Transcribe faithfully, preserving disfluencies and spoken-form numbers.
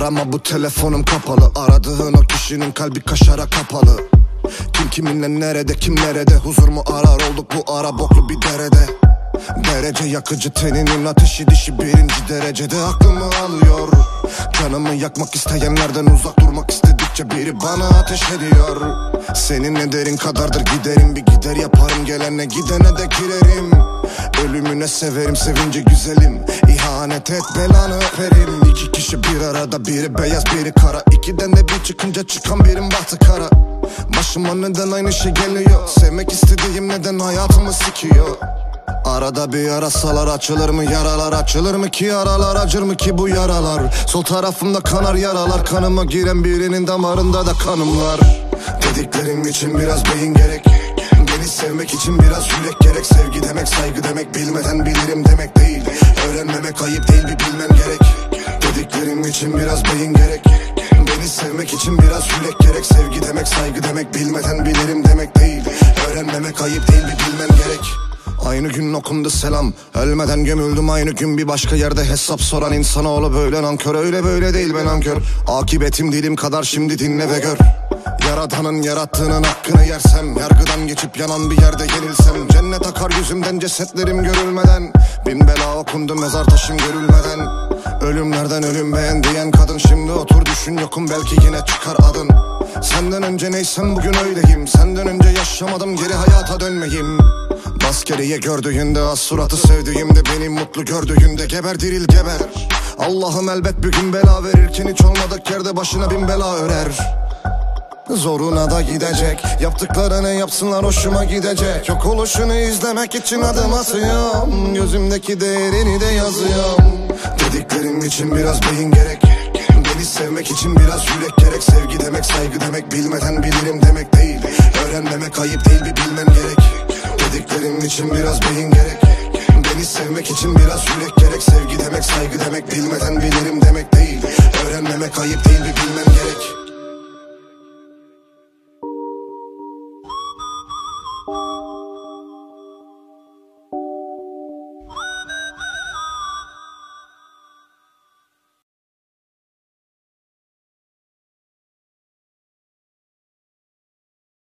Arama, bu telefonum kapalı. Aradığın o kişinin kalbi kaşara kapalı. Kim kiminle nerede, kim nerede, huzur mu arar olduk bu ara boklu bir derede. Derece yakıcı teninin ateşi, dişi birinci derecede aklımı alıyor. Canımı yakmak isteyenlerden uzak durmak istedikçe biri bana ateş ediyor. Senin ne derin kadardır giderim, bir gider yaparım, gelene gidene de girerim. Ölümüne severim, sevince güzelim, İhanet et belanı öperim. İki kişi bir arada, biri beyaz biri kara, İkiden de bir çıkınca çıkan birin bahtı kara. Başıma neden aynı şey geliyor, sevmek istediğim neden hayatımı sikiyor. Arada bir arasalar açılır mı yaralar, açılır mı ki yaralar, acır mı ki bu yaralar. Sol tarafımda kanar yaralar, kanıma giren birinin damarında da kanım var. Dediklerim için biraz beyin gerek, beni sevmek için biraz yürek gerek. Sevgi demek saygı demek, bilmeden bilirim demek değil. Öğrenmemek ayıp değil, bir bilmem gerek. Dediklerim için biraz beyin gerek, beni sevmek için biraz yürek gerek. Sevgi demek saygı demek, bilmeden bilirim demek değil. Öğrenmemek ayıp değil, bir bilmem gerek. Aynı gün okundu selam, ölmeden gömüldüm aynı gün bir başka yerde. Hesap soran insanoğlu böyle nankör, öyle böyle değil ben nankör. Akibetim dilim kadar, şimdi dinle ve gör. Yaradanın yarattığının hakkını yersem, yargıdan geçip yanan bir yerde yenilsem, cennet akar yüzümden cesetlerim görülmeden, bin bela okundu mezar taşım görülmeden. Ölümlerden ölüm beğen diyen kadın, şimdi otur düşün yokum, belki yine çıkar adın. Senden önce neysem bugün öyleyim, senden önce yaşamadım, geri hayata dönmeyim. Bas geriye gördüğünde, az suratı sevdiğimde, beni mutlu gördüğünde, geber diril geber. Allah'ım elbet bir gün bela verirken, hiç olmadık yerde başına bin bela örer. Zoruna da gidecek, yaptıklarını yapsınlar hoşuma gidecek. Yok oluşunu izlemek için adım atıyorum, gözümdeki değerini de yazıyorum. Dediklerim için biraz beyin gerek, beni sevmek için biraz yürek gerek. Sevgi demek saygı demek, bilmeden bilirim demek değil. Öğrenmemek ayıp değil, bir bilmem gerek. Dediklerim için biraz beyin gerek, beni sevmek için biraz yürek gerek. Sevgi demek saygı demek, bilmeden bilirim demek değil.